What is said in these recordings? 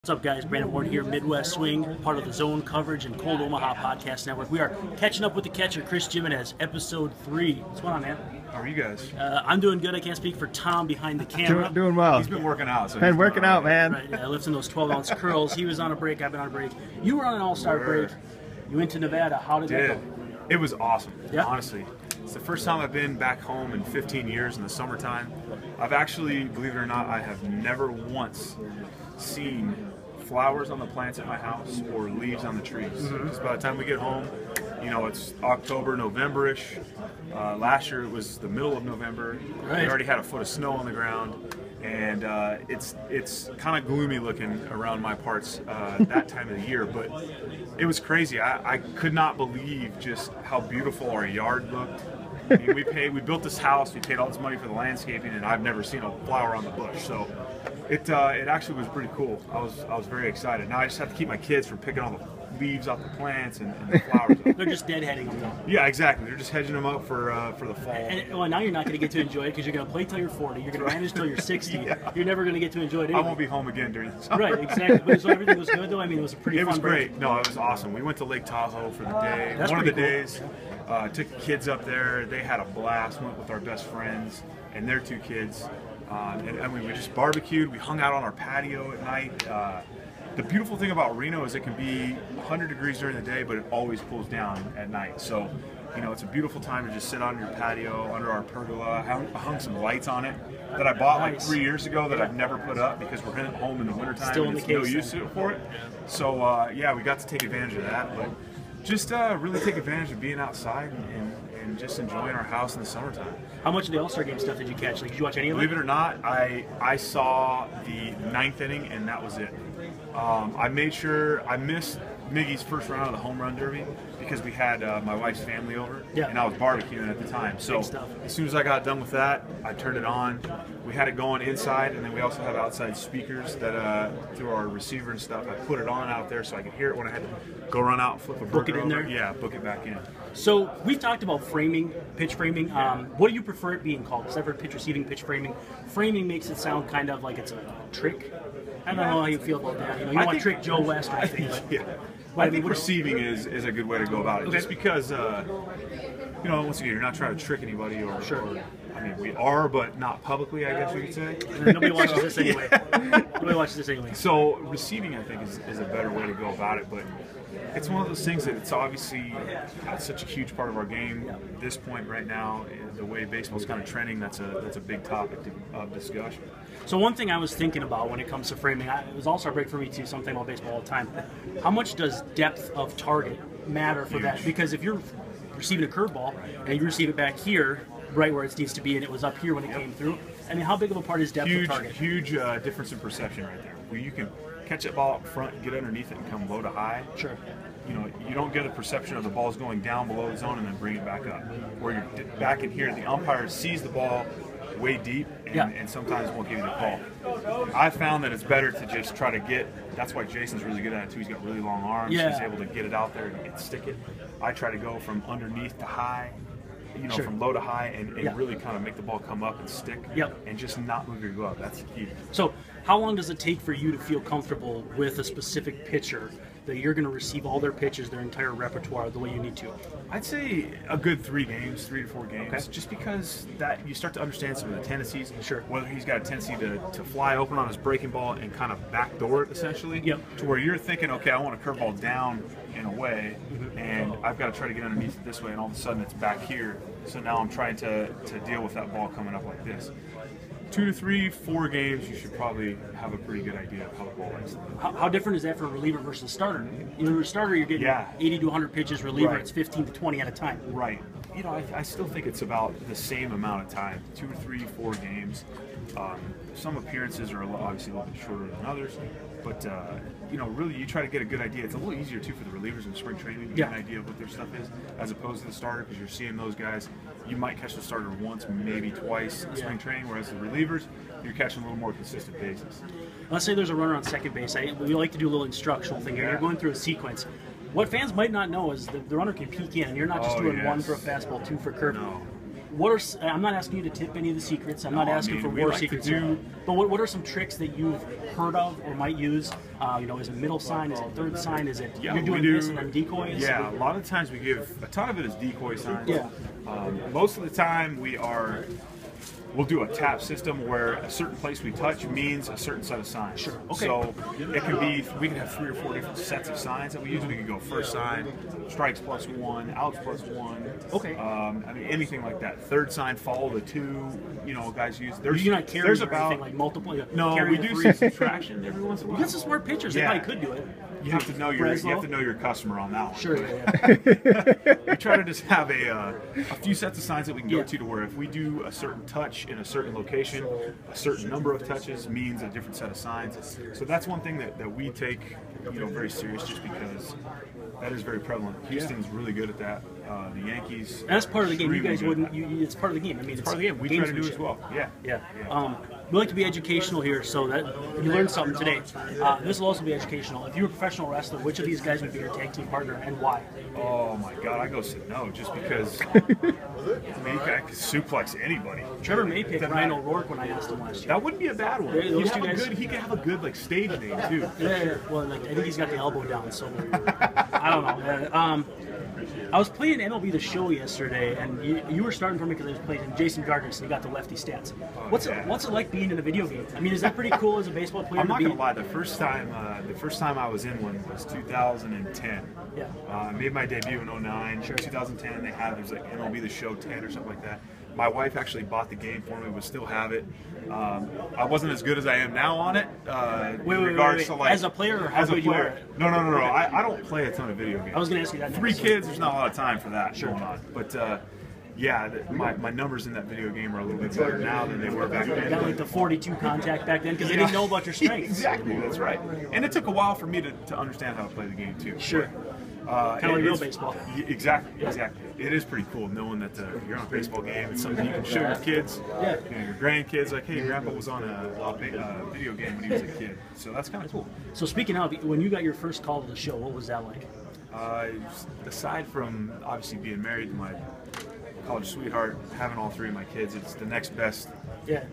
What's up, guys? Brandon Ward here, Midwest Swing, part of the Zone Coverage and Cold Omaha Podcast Network. We are catching up with the catcher, Chris Gimenez, episode 3. What's going on, man? How are you guys? I'm doing good. I can't speak for Tom behind the camera. Doing well. He's been working out. Been working out, man. Right, lifting those 12-ounce curls. He was on a break. I've been on a break. You were on an all-star break. You went to Nevada. How did that go? It was awesome, Yeah. honestly. It's the first time I've been back home in 15 years in the summertime. I've actually, believe it or not, I have never once seen flowers on the plants at my house or leaves on the trees. Because by the time we get home, you know, it's October, November-ish. Last year it was the middle of November. Right. We already had a foot of snow on the ground. And it's kind of gloomy looking around my parts that time of the year, but it was crazy. I could not believe just how beautiful our yard looked. I mean, we built this house, we paid all this money for the landscaping, and I've never seen a flower on the bush. So it actually was pretty cool. I was very excited. Now I just have to keep my kids from picking all the leaves off the plants and the flowers. They're just deadheading them, though. Yeah, exactly. They're just hedging them up for the fall. And well, now you're not going to get to enjoy it because you're going to play till you're 40. You're going to manage till you're 60. Yeah. You're never going to get to enjoy it anyway. I won't be home again during the summer. Right, exactly. But so everything was good, though? I mean, it was a pretty fun It was break. great. No, it was awesome. We went to Lake Tahoe for the day. That's One of the pretty cool. days. Took the kids up there. They had a blast. Went with our best friends and their 2 kids. And we just barbecued. We hung out on our patio at night. The beautiful thing about Reno is it can be 100 degrees during the day, but it always cools down at night. So, you know, it's a beautiful time to just sit on your patio under our pergola. I hung some lights on it that I bought like 3 years ago that I've never put up because we're home in the wintertime Still and in it's the no case, use for it. So, yeah, we got to take advantage of that. But just really take advantage of being outside and just enjoying our house in the summertime. How much of the All-Star Game stuff did you catch? Like, did you watch any of it? Believe it or not, I saw the 9th inning and that was it. I made sure I missed Miggy's first round of the home run derby because we had my wife's family over and I was barbecuing at the time. So as soon as I got done with that, I turned it on. We had it going inside, and then we also have outside speakers that through our receiver and stuff. I put it on out there so I could hear it when I had to go run out and flip a burger Book it in over. there? Yeah, book it back in. So we've talked about framing, pitch framing. What do you prefer it being called? Because I've heard pitch receiving, pitch framing. Framing makes it sound kind of like it's a trick. I don't know how you feel about that. You know, you don't want to trick Joe West or anything. But, Yeah. I think receiving is a good way to go about it. Just because, you know, once again, you're not trying to trick anybody or I mean, we are, but not publicly, I guess you could say. Nobody watches this anyway. Nobody watches this anyway. So receiving, I think, is a better way to go about it. But it's one of those things that it's obviously such a huge part of our game at this point right now. The way baseball's kind of trending, that's a big topic of discussion. So one thing I was thinking about when it comes to framing, it was also a break for me too, something about baseball all the time. How much does depth of target matter for that? Because if you're receiving a curveball and you receive it back here, right where it needs to be, and it was up here when it came through, I mean, how big of a part is depth of target? Huge difference in perception right there. Where you can catch that ball up front, get underneath it, and come low to high. Sure. You know, you don't get a perception of the ball's going down below the zone and then bring it back up. Where you're back in here, the umpire sees the ball way deep and sometimes won't give you the call. I found that it's better to just try to get, that's why Jason's really good at it too. He's got really long arms. Yeah. He's able to get it out there and stick it. I try to go from underneath to high, you know, from low to high and really kind of make the ball come up and stick and just not move your glove. That's the key. So how long does it take for you to feel comfortable with a specific pitcher that you're going to receive all their pitches, their entire repertoire, the way you need to? I'd say a good 3 games, 3 to 4 games, just because that you start to understand some of the tendencies. Sure. Whether he's got a tendency to fly open on his breaking ball and kind of backdoor it essentially, to where you're thinking, okay, I want a curveball down in a way, and I've got to try to get underneath it this way, and all of a sudden it's back here. So now I'm trying to deal with that ball coming up like this. 2 to 3, 4 games, you should probably have a pretty good idea of how the ball likes to move. How different is that for a reliever versus a starter? You know, a starter, you're getting 80 to 100 pitches. Reliever, it's 15 to 20 at a time. Right. You know, I still think it's about the same amount of time, 2 to 3, 4 games. Some appearances are obviously a little bit shorter than others, but you know, really, you try to get a good idea. It's a little easier too for the relievers in spring training to get an idea of what their stuff is, as opposed to the starter, because you're seeing those guys. You might catch the starter once, maybe twice in spring training, whereas the relievers, you're catching a little more consistent basis. Let's say there's a runner on second base. We like to do a little instructional thing here. You're going through a sequence. What fans might not know is the runner can peek in, and you're not just doing 1 for a fastball, 2 for curve. No. I'm not asking you to tip any of the secrets. I'm not asking for we war like to secrets. do- But what are some tricks that you've heard of or might use? Is it middle sign? Is it third sign? Is it you're doing this and then decoys? Yeah, a lot of times we give a ton of it is decoy signs. Yeah. Most of the time we'll do a tap system where a certain place we touch means a certain set of signs. Sure. Okay. So it can be, we can have 3 or 4 different sets of signs that we use. We can go first sign, strikes +1, outs +1. Okay. Anything like that. Third sign, follow the 2. Guys use. You're not carrying there's or about anything like multiple. no, carry we the do three. some subtraction every once in a while. You got some smart pitchers. They Yeah. probably could do it. You have to know your customer on that one. Sure. But Yeah. we try to just have a few sets of signs that we can go Yeah. to where if we do a certain touch in a certain location, a certain number of touches means a different set of signs. So that's one thing that we take very serious, just because that is very prevalent. Houston's really good at that. The Yankees. And that's part of the game. You guys extremely wouldn't. good at It's part of the game. I mean, that. It's part of the game. We try to do gamesmanship. as well. Yeah. Yeah. We like to be educational here, so that you learned something today. This will also be educational. If you were a professional wrestler, which of these guys would be your tag team partner and why? Oh my God, I go no, just because I could suplex anybody. Trevor May picked Doesn't Ryan matter. O'Rourke when I asked him last year. That wouldn't be a bad one. Yeah, those He'd two guys- he could have a good stage name too. Yeah. Well, I think he's got the elbow down, so I don't know. I was playing MLB The Show yesterday, and you were starting for me because I was playing Jason Gardner, so you got the lefty stance. What's it like being in a video game? I mean, is that pretty cool as a baseball player? I'm not to be? gonna lie. The first time I was in one was 2010. Yeah. I made my debut in 2009. Sure. 2010, they had there's MLB The Show 10 or something like that. My wife actually bought the game for me. We still have it. I wasn't as good as I am now on it. Wait. To As a player, or how as a good you player. are? No. I don't play a ton of video games. I was going to ask you that. 3 next. kids, there's not a lot of time for that Sure. going on. But my numbers in that video game are a little bit better now than they were back then. Got like the 42 contact back then because they didn't know about your strengths. Exactly, that's right. And it took a while for me to understand how to play the game too. Sure. Kind of like real baseball. Exactly. It is pretty cool knowing that you're on a baseball game. It's something you can show your kids, your grandkids. Like, hey, Grandpa was on a video game when he was a kid. So that's kind of cool. So speaking of, when you got your first call to the show, what was that like? Aside from obviously being married to my college sweetheart, having all 3 of my kids, it's the next best, Yeah.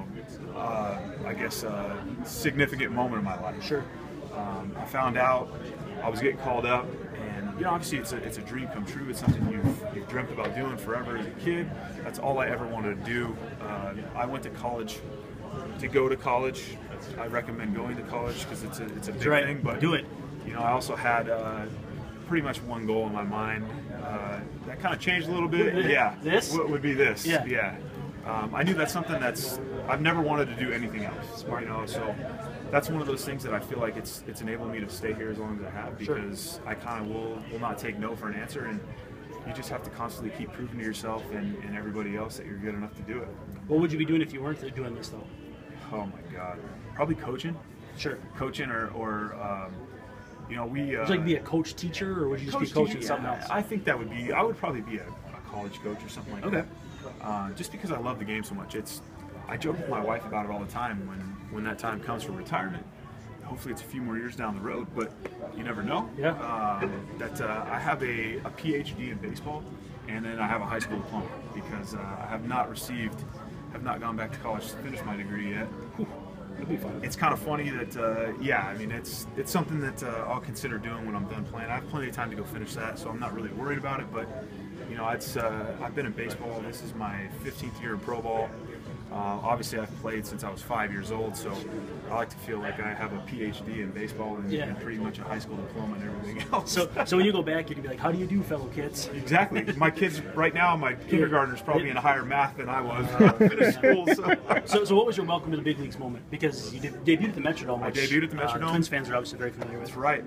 significant moment of my life. Sure. I found out I was getting called up, and obviously it's a dream come true. It's something you've dreamt about doing forever as a kid. That's all I ever wanted to do. I went to college. To go to college, I recommend going to college because it's a big right. thing. But Do it. I also had pretty much one goal in my mind. That kind of changed a little bit. Yeah. This? What would be this? Yeah. I knew that's something I've never wanted to do anything else. So that's one of those things that I feel like it's enabled me to stay here as long as I have, because I kind of will not take no for an answer, and you just have to constantly keep proving to yourself and everybody else that you're good enough to do it. What would you be doing if you weren't doing this though? Oh my God, probably coaching. Sure. Coaching or we. Would you like to be a coach teacher, or would you just be coaching something else? I think that would be. I would probably be a college coach or something like that. Just because I love the game so much. I joke with my wife about it all the time when that time comes for retirement. Hopefully it's a few more years down the road, but you never know. Yeah. I have a PhD in baseball, and then I have a high school diploma, because I have not gone back to college to finish my degree yet. That'd be fun. It's kind of funny that it's something that I'll consider doing when I'm done playing. I have plenty of time to go finish that, so I'm not really worried about it. But I've been in baseball. This is my 15th year in pro ball. Obviously, I've played since I was 5 years old, so I like to feel like I have a PhD in baseball and pretty much a high school diploma and everything else. So when you go back, you can be like, "How do you do, fellow kids?" Exactly. My kids right now, my kindergartner's probably in higher math than I was when I finished school. So what was your welcome to the big leagues moment? Because you debuted at the Metrodome. I debuted at the Metrodome. Twins fans are obviously very familiar with. That's right.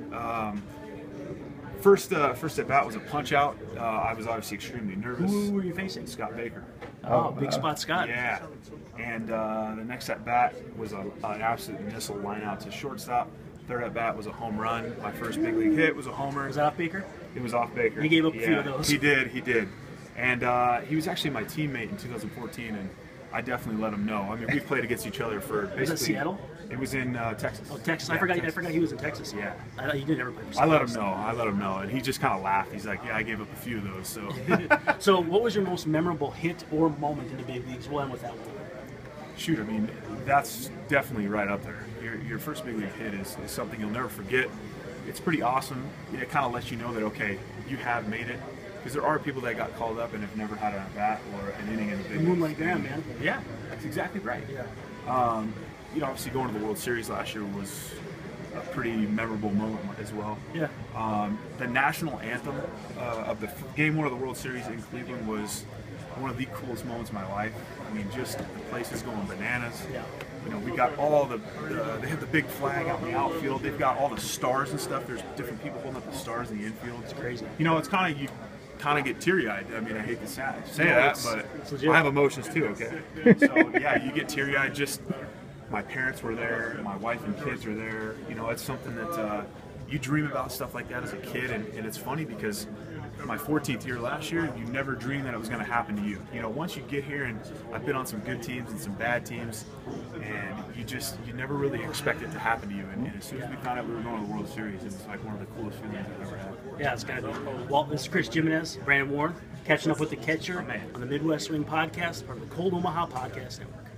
First at bat was a punch out. I was obviously extremely nervous. Who were you facing? Scott Baker. Oh, big spot Scott. Yeah. And the next at bat was an absolute missile line out to shortstop. Third at bat was a home run. My first big league hit was a homer. Was that off Baker? It was off Baker. He gave up a few of those. He did. And he was actually my teammate in 2014, and I definitely let him know. I mean, we've played against each other for basically. Was that Seattle? It was in Texas. Oh, Texas. Yeah, I forgot Texas. he was in Texas. Yeah. I thought he didn't ever play for I let St. him Louis. know. I let him know, and he just kind of laughed. He's like, "Yeah, I gave up a few of those." So, So, what was your most memorable hit or moment in the big leagues? We'll end with that one. shoot, I mean, that's definitely right up there. Your first big league hit is something you'll never forget. It's pretty awesome. It kind of lets you know that, okay, you have made it. Because there are people that got called up and have never had an at-bat or an inning in the big leagues. Moonlight Graham, man. Yeah, that's exactly right. Yeah. Obviously going to the World Series last year was a pretty memorable moment as well. Yeah. The national anthem of the Game 1 of the World Series in Cleveland was one of the coolest moments of my life. I mean, just the place is going bananas. Yeah. We got all they have the big flag out in the outfield. They've got all the stars and stuff. There's different people holding up the stars in the infield. It's crazy. It's kind of, you kind of get teary-eyed. I mean, I hate to say No, that, it's but legit. I have emotions too, okay? So, yeah, you get teary-eyed. Just, my parents were there, my wife and kids are there. It's something that you dream about stuff like that as a kid, and it's funny because my 14th year last year, you never dreamed that it was going to happen to you. Once you get here, and I've been on some good teams and some bad teams, and you never really expect it to happen to you. And as soon as we found out we were going to the World Series, it was like one of the coolest feelings I've ever had. Yeah, it's kind of. Well, this is Chris Jimenez, Brandon Warren, catching up with the catcher Man. on the Midwest Swing Podcast, part of the Cold Omaha Podcast Network.